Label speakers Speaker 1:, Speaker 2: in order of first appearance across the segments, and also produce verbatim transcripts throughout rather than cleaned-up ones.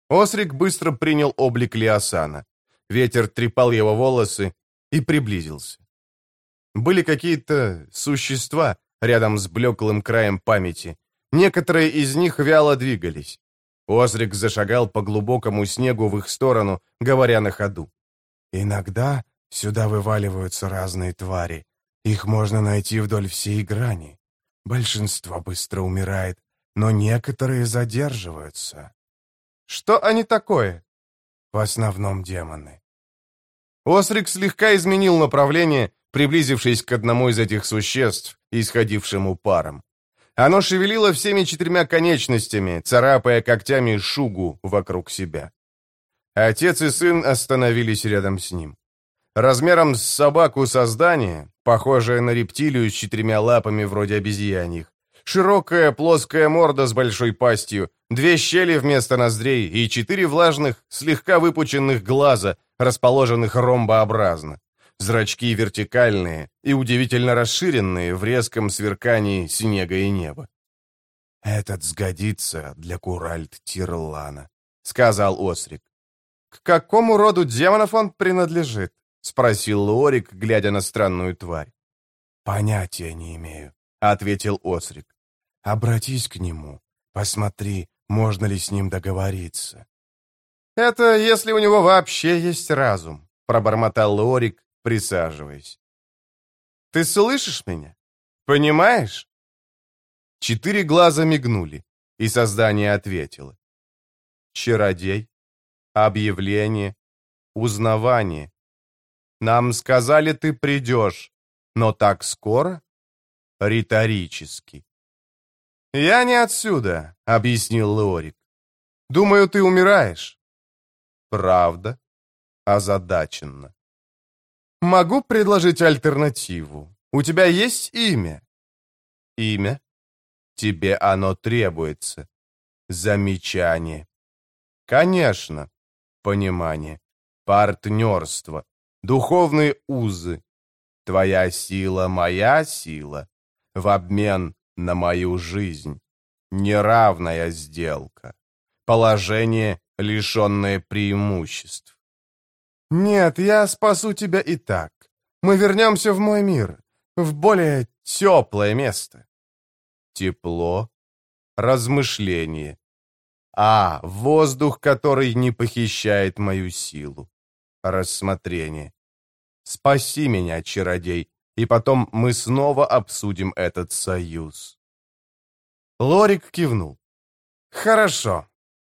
Speaker 1: Осрик быстро принял облик Лиасана. Ветер трепал его волосы и приблизился. Были какие-то существа рядом с блеклым краем памяти. Некоторые из них вяло двигались. Осрик зашагал по глубокому снегу в их сторону, говоря на ходу. «Иногда сюда вываливаются разные твари. Их можно найти вдоль всей грани. Большинство быстро умирает, но некоторые задерживаются». «Что они такое?» «В основном демоны». Осрик слегка изменил направление, приблизившись к одному из этих существ, исходившему паром. Оно шевелило всеми четырьмя конечностями, царапая когтями шугу вокруг себя. Отец и сын остановились рядом с ним. Размером с собаку создание, похожее на рептилию с четырьмя лапами вроде обезьяньих, широкая плоская морда с большой пастью, две щели вместо ноздрей и четыре влажных, слегка выпученных глаза, расположенных ромбообразно. Зрачки вертикальные и удивительно расширенные в резком сверкании снега и неба. «Этот сгодится для Куральт-Тирлана», — сказал Осрик. «К какому роду демонов он принадлежит?» — спросил Луорик, глядя на странную тварь. «Понятия не имею», — ответил Осрик. «Обратись к нему, посмотри, можно ли с ним договориться». «Это если у него вообще есть разум», — пробормотал Луорик, присаживаясь. «Ты слышишь меня? Понимаешь?» Четыре глаза мигнули, и создание ответило. «Чародей, объявление, узнавание. Нам сказали, ты придешь, но так скоро?» Риторически. «Я не отсюда», — объяснил Леорик. «Думаю, ты умираешь». «Правда?» Озадаченно. «Могу предложить альтернативу. У тебя есть имя?» «Имя? Тебе оно требуется. Замечание. Конечно. Понимание. Партнерство. Духовные узы. Твоя сила — моя сила. В обмен на мою жизнь. Неравная сделка. Положение, лишенное преимуществ. «Нет, я спасу тебя и так. Мы вернемся в мой мир, в более теплое место». Тепло, размышление. А, воздух, который не похищает мою силу. Рассмотрение. Спаси меня, чародей, и потом мы снова обсудим этот союз. Лорик кивнул. «Хорошо».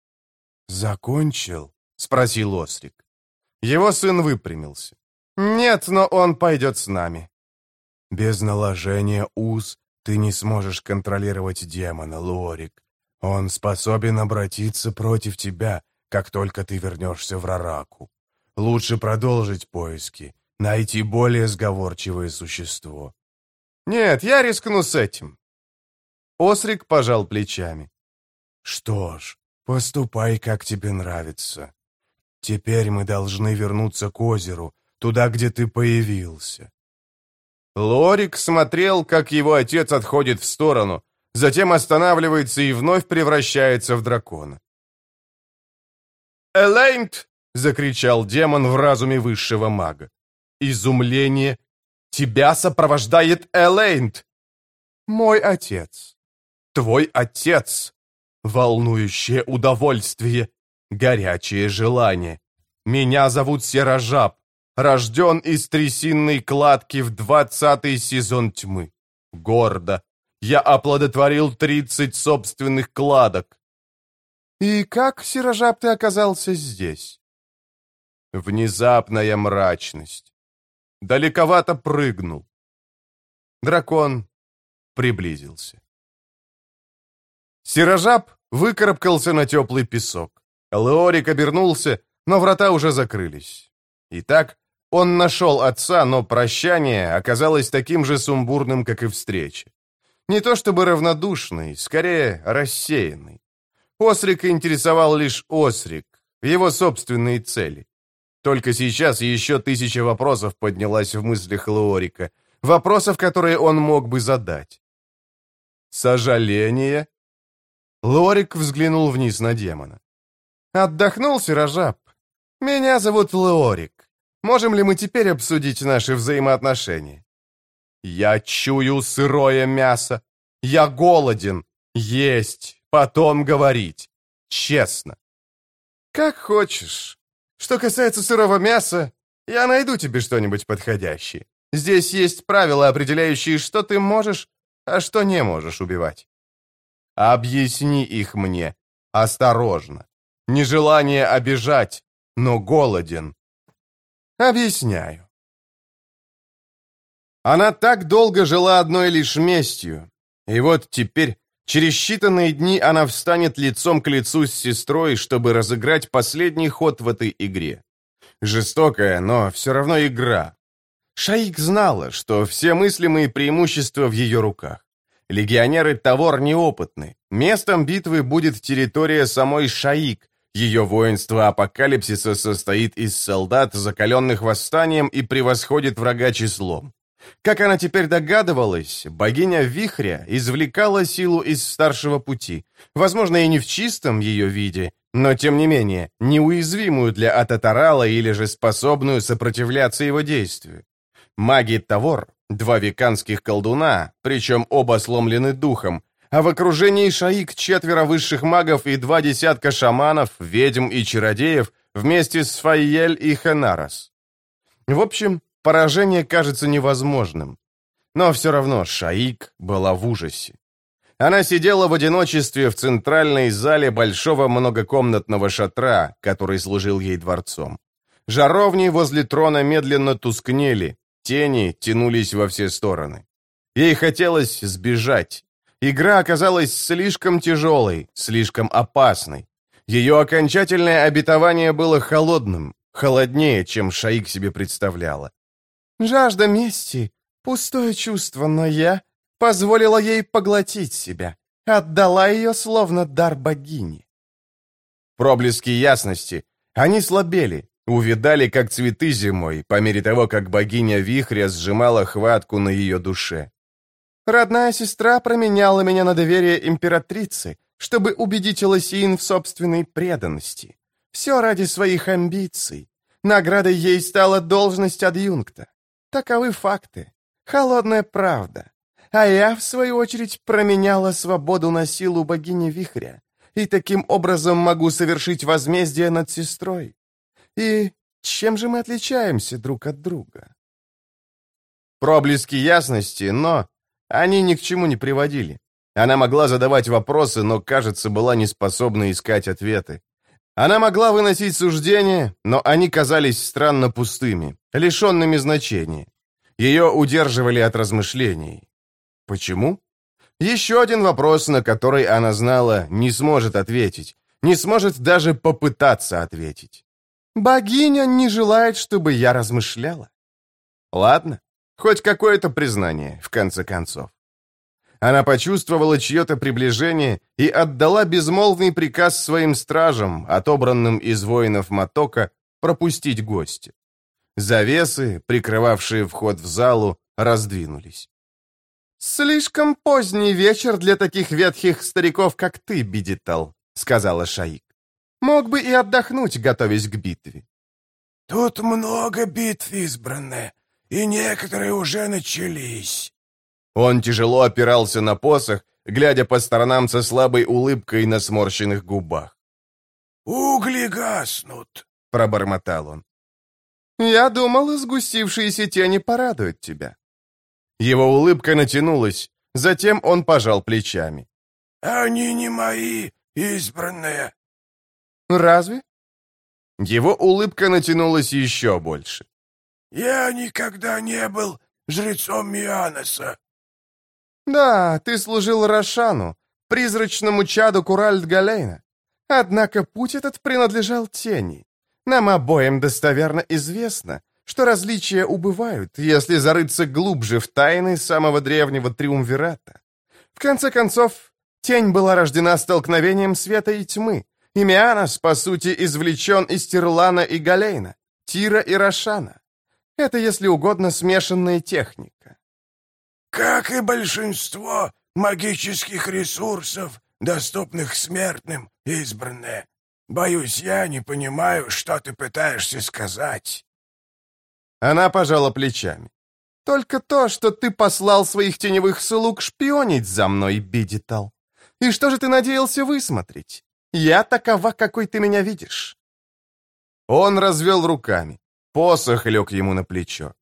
Speaker 1: «Закончил?» — спросил Осрик. Его сын выпрямился. «Нет, но он пойдет с нами». «Без наложения уз ты не сможешь контролировать демона, Лорик. Он способен обратиться против тебя, как только ты вернешься в Рараку. Лучше продолжить поиски, найти более сговорчивое существо». «Нет, я рискну с этим». Осрик пожал плечами. «Что ж, поступай, как тебе нравится. Теперь мы должны вернуться к озеру, туда, где ты появился». Лорик смотрел, как его отец отходит в сторону, затем останавливается и вновь превращается в дракона. «Элейнт!» — закричал демон в разуме высшего мага. Изумление. «Тебя сопровождает Элейнт!» «Мой отец». «Твой отец!» «Волнующее удовольствие!» Горячее желание. Меня зовут Серожаб, рожден из трясинной кладки в двадцатый сезон тьмы. Гордо. Я оплодотворил тридцать собственных кладок. И как, Серожаб, ты оказался здесь? Внезапная мрачность. Далековато прыгнул. Дракон приблизился. Серожаб выкарабкался на теплый песок. Леорик обернулся, но врата уже закрылись. Итак, он нашел отца, но прощание оказалось таким же сумбурным, как и встреча. Не то чтобы равнодушный, скорее рассеянный. Осрика интересовал лишь Осрик, его собственные цели. Только сейчас еще тысяча вопросов поднялась в мыслях Леорика, вопросов, которые он мог бы задать. Сожаление? Леорик взглянул вниз на демона. «Отдохнул, Сирожаб? Меня зовут Леорик. Можем ли мы теперь обсудить наши взаимоотношения?» «Я чую сырое мясо. Я голоден. Есть, потом говорить. Честно». «Как хочешь. Что касается сырого мяса, я найду тебе что-нибудь подходящее. Здесь есть правила, определяющие, что ты можешь, а что не можешь убивать. Объясни их мне. Осторожно. Нежелание обижать, но голоден. Объясняю. Она так долго жила одной лишь местью. И вот теперь, через считанные дни, она встанет лицом к лицу с сестрой, чтобы разыграть последний ход в этой игре. Жестокая, но все равно игра. Шаик знала, что все мыслимые преимущества в ее руках. Легионеры Тавор неопытны. Местом битвы будет территория самой Шаик. Ее воинство Апокалипсиса состоит из солдат, закаленных восстанием, и превосходит врага числом. Как она теперь догадывалась, богиня Вихря извлекала силу из старшего пути, возможно, и не в чистом ее виде, но, тем не менее, неуязвимую для Ататарала или же способную сопротивляться его действию. Маги Тавор, два веканских колдуна, причем оба сломлены духом, а в окружении Шаик четверо высших магов и два десятка шаманов, ведьм и чародеев вместе с Файель и Хенарос. В общем, поражение кажется невозможным. Но все равно Шаик была в ужасе. Она сидела в одиночестве в центральной зале большого многокомнатного шатра, который служил ей дворцом. Жаровни возле трона медленно тускнели, тени тянулись во все стороны. Ей хотелось сбежать. Игра оказалась слишком тяжелой, слишком опасной. Ее окончательное обетование было холодным, холоднее, чем Шаик себе представляла. Жажда мести — пустое чувство, но я позволила ей поглотить себя, отдала ее словно дар богини. Проблески ясности, они слабели, увядали, как цветы зимой, по мере того, как богиня Вихря сжимала хватку на ее душе. Родная сестра променяла меня на доверие императрицы, чтобы убедить Лосиин в собственной преданности. Все ради своих амбиций. Наградой ей стала должность адъюнкта. Таковы факты. Холодная правда. А я, в свою очередь, променяла свободу на силу богини Вихря. И таким образом могу совершить возмездие над сестрой. И чем же мы отличаемся друг от друга? Проблески ясности, но они ни к чему не приводили. Она могла задавать вопросы, но, кажется, была не способна искать ответы. Она могла выносить суждения, но они казались странно пустыми, лишенными значения. Ее удерживали от размышлений. Почему? Еще один вопрос, на который она знала, не сможет ответить, не сможет даже попытаться ответить. Богиня не желает, чтобы я размышляла. Ладно, хоть какое-то признание, в конце концов. Она почувствовала чье-то приближение и отдала безмолвный приказ своим стражам, отобранным из воинов Матока, пропустить гостя. Завесы, прикрывавшие вход в залу, раздвинулись. «Слишком поздний вечер для таких ветхих стариков, как ты, Бидитал», — сказала Шаик. «Мог бы и отдохнуть, готовясь к битве».
Speaker 2: «Тут много битв избранное, и некоторые уже начались».
Speaker 1: Он тяжело опирался на посох, глядя по сторонам со слабой улыбкой на сморщенных губах.
Speaker 2: «Угли гаснут», —
Speaker 1: пробормотал он. «Я думал, сгустившиеся тени порадуют тебя». Его улыбка натянулась, затем он пожал плечами.
Speaker 2: «Они не мои, избранные».
Speaker 1: «Разве?» Его улыбка натянулась еще больше.
Speaker 2: «Я никогда не был жрецом Мианоса».
Speaker 1: «Да, ты служил Рошану, призрачному чаду Куральд-Галейна. Однако путь этот принадлежал тени. Нам обоим достоверно известно, что различия убывают, если зарыться глубже в тайны самого древнего триумвирата. В конце концов, тень была рождена столкновением света и тьмы, и Мианос, по сути, извлечен из Тирлана и Галейна, Тира и Рошана. Это, если угодно, смешанная техника».
Speaker 2: «Как и большинство магических ресурсов, доступных смертным, избранные. Боюсь, я не понимаю, что ты пытаешься сказать».
Speaker 1: Она пожала плечами. «Только то, что ты послал своих теневых слуг шпионить за мной, Бидитал. И что же ты надеялся высмотреть? Я такова, какой ты меня видишь». Он развел руками. Посох лег ему на плечо.